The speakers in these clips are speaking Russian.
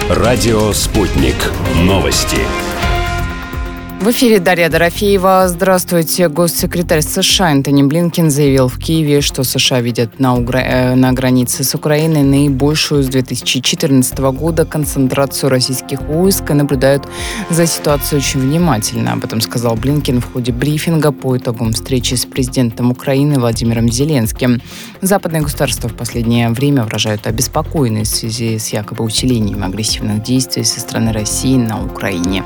Радио «Спутник». Новости. В эфире Дарья Дорофеева. Здравствуйте. Госсекретарь США Антони Блинкен заявил в Киеве, что США видят на границе с Украиной наибольшую с 2014 года концентрацию российских войск и наблюдают за ситуацией очень внимательно. Об этом сказал Блинкен в ходе брифинга по итогам встречи с президентом Украины Владимиром Зеленским. Западные государства в последнее время выражают обеспокоенность в связи с якобы усилением агрессивных действий со стороны России на Украине.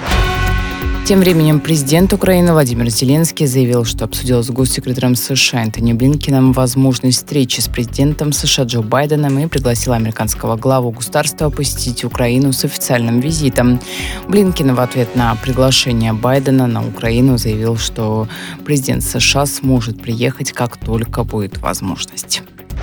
Тем временем президент Украины Владимир Зеленский заявил, что обсудил с госсекретарем США Антони Блинкеном возможность встречи с президентом США Джо Байденом и пригласил американского главу государства посетить Украину с официальным визитом. Блинкен в ответ на приглашение Байдена на Украину заявил, что президент США сможет приехать, как только будет возможность.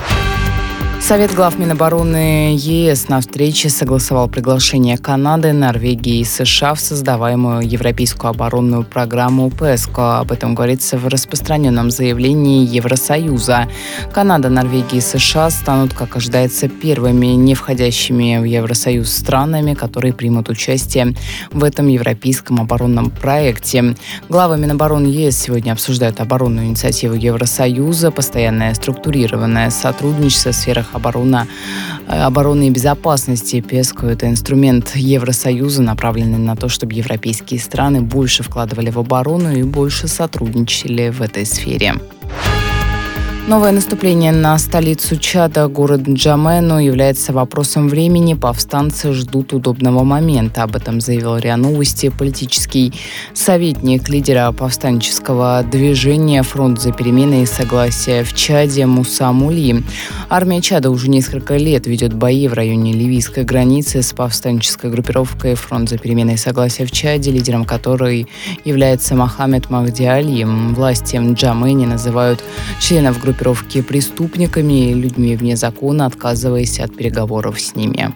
Совет глав Минобороны ЕС на встрече согласовал приглашение Канады, Норвегии и США в создаваемую Европейскую оборонную программу ПЭСКО. Об этом говорится в распространенном заявлении Евросоюза. Канада, Норвегия и США станут, как ожидается, первыми не входящими в Евросоюз странами, которые примут участие в этом европейском оборонном проекте. Главы Минобороны ЕС сегодня обсуждают оборонную инициативу Евросоюза, постоянное структурированное сотрудничество в сферах обороны и безопасности. ПЕСКО – это инструмент Евросоюза, направленный на то, чтобы европейские страны больше вкладывали в оборону и больше сотрудничали в этой сфере. Новое наступление на столицу Чада, город Нджамену, является вопросом времени. Повстанцы ждут удобного момента. Об этом заявил РИА Новости политический советник лидера повстанческого движения «Фронт за перемены и согласие» в Чаде Муса Мули. Армия Чада уже несколько лет ведет бои в районе ливийской границы с повстанческой группировкой «Фронт за перемены и согласие» в Чаде, лидером которой является Мохаммед Махди Али. Власти в Нджамене называют членов группировки преступниками и людьми вне закона, отказываясь от переговоров с ними.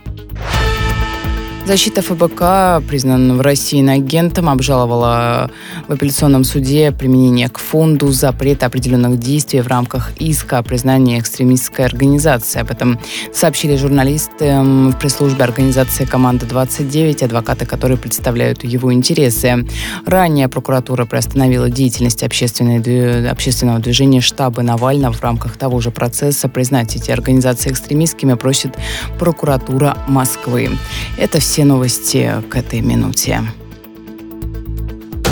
Защита ФБК, признанного Россией иноагентом, обжаловала в апелляционном суде применение к фонду запрета определенных действий в рамках иска о признании экстремистской организации. Об этом сообщили журналисты в пресс-службе организации «Команда-29», адвокаты которой представляют его интересы. Ранее прокуратура приостановила деятельность общественного движения штаба Навального в рамках того же процесса. Признать эти организации экстремистскими просит прокуратура Москвы. Это все новости к этой минуте.